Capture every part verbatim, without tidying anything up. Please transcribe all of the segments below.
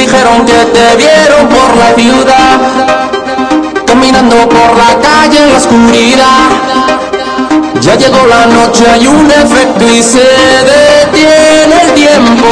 dijeron que te vieron por la ciudad, caminando por la calle en la oscuridad. Ya llegó la noche, hay un efecto y se detiene el tiempo.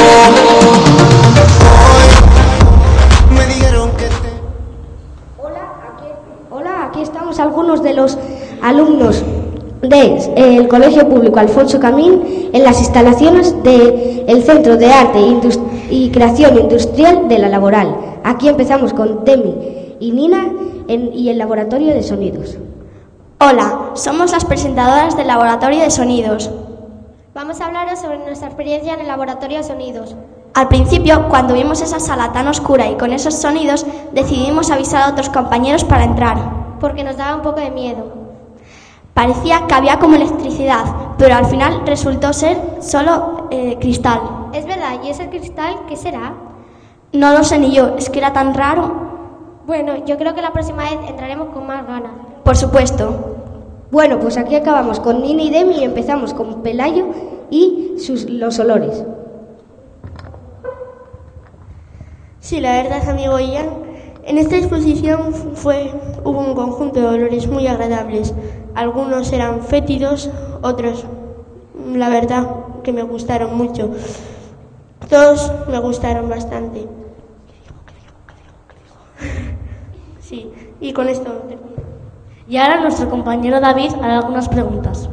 Hoy me dijeron que te... Hola, aquí, hola, aquí estamos algunos de los alumnos del Colegio Público Alfonso Camín en las instalaciones del Centro de Arte y Creación Industrial de La Laboral. Aquí empezamos con Demi y Nina en, y el Laboratorio de Sonidos. Hola, somos las presentadoras del Laboratorio de Sonidos. Vamos a hablaros sobre nuestra experiencia en el Laboratorio de Sonidos. Al principio, cuando vimos esa sala tan oscura y con esos sonidos, decidimos avisar a otros compañeros para entrar. Porque nos daba un poco de miedo. Parecía que había como electricidad, pero al final resultó ser solo eh, cristal. Es verdad, ¿y ese cristal qué será? No lo sé ni yo, es que era tan raro. Bueno, yo creo que la próxima vez entraremos con más ganas. Por supuesto. Bueno, pues aquí acabamos con Nina y Demi y empezamos con Pelayo y sus, los olores. Sí, la verdad, amigo Ian, en esta exposición fue, hubo un conjunto de olores muy agradables. Algunos eran fétidos, otros, la verdad, que me gustaron mucho. Todos me gustaron bastante. Sí, y con esto... Y ahora nuestro compañero David hará algunas preguntas.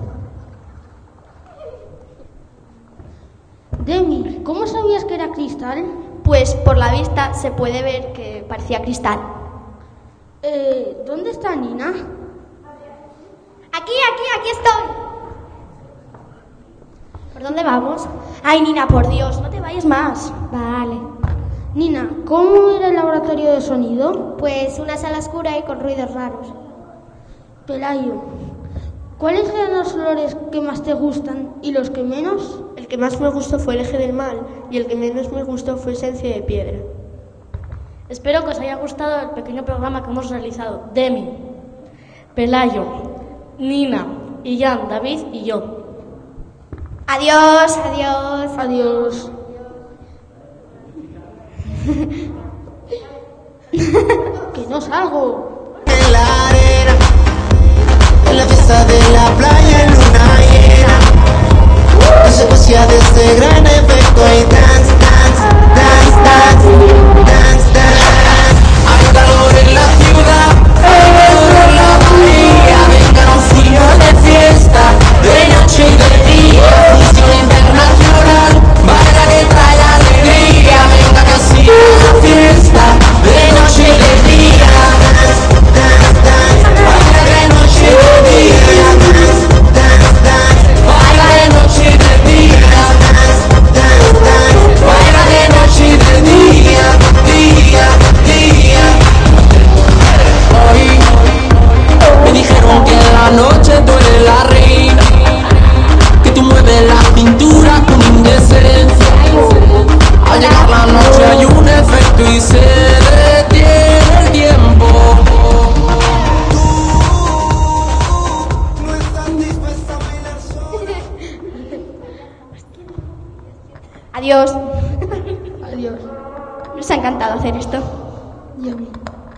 Demi, ¿cómo sabías que era cristal? Pues por la vista se puede ver que parecía cristal. Eh, ¿dónde está Nina? Aquí, aquí, aquí estoy. ¿Por dónde vamos? Ay, Nina, por Dios, no te vayas más. Vale. Nina, ¿cómo era el laboratorio de sonido? Pues una sala oscura y con ruidos raros. Pelayo, ¿cuáles eran los olores que más te gustan y los que menos? El que más me gustó fue el eje del mal y el que menos me gustó fue esencia de piedra. Espero que os haya gustado el pequeño programa que hemos realizado. Demi, Pelayo, Nina, Ian, David y yo. Adiós, adiós. Adiós. Que no salgo. En la arena, en la fiesta de la playa en luna llena, consecuencia de este gran efecto y dance, dance, dance, dance, dance, dance. Hay calor en la ciudad, hay calor en la bahía, venga un frío de fiesta, de noche y de día, función internacional, baila que trae la alegría, venga que así una fiesta, de noche y de día, dance, dance, dance, baila de noche y de día, dance, dance, dance, baila de noche y de día, dance, dance, dance, baila de noche y de día, día, día. Hoy me dijeron que en la noche tú eres la reina, que tú mueves la cintura con indecencia. Al llegar la noche hay un efecto y se detiene el tiempo. Tú no estás dispuesta a bailar sola. Adiós. Adiós. Nos ha encantado hacer esto. Y a mí.